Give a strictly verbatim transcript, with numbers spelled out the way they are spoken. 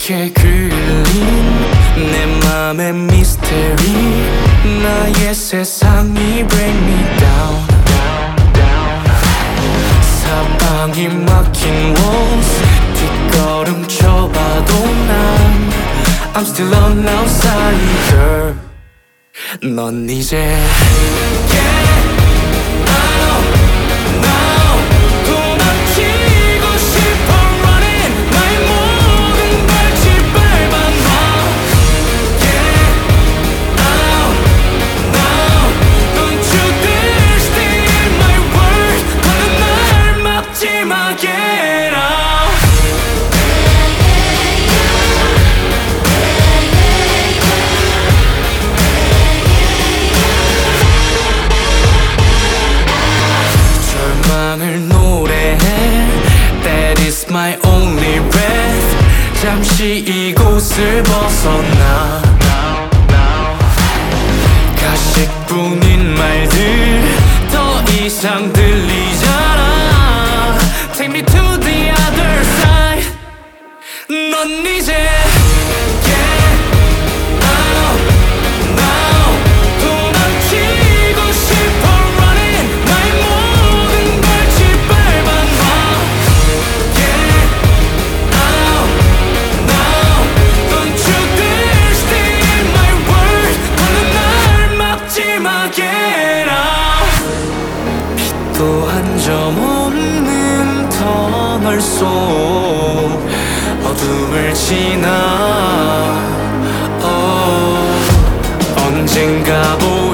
하얗게 그린 내 맘의 미스테리 나의 세상이 bring me down 사방이 막힌 walls 뒷걸음 쳐봐도 난 I'm still an outsider 넌 이제 yeah. 절망을 노래해 That is my only breath 잠시 이곳을 벗어나 가식뿐인 말들 더 이상 들리잖아 Take me to the other side 넌 이제 빛도 한 점 없는 터널 속 어둠을 지나 oh, 언젠가 보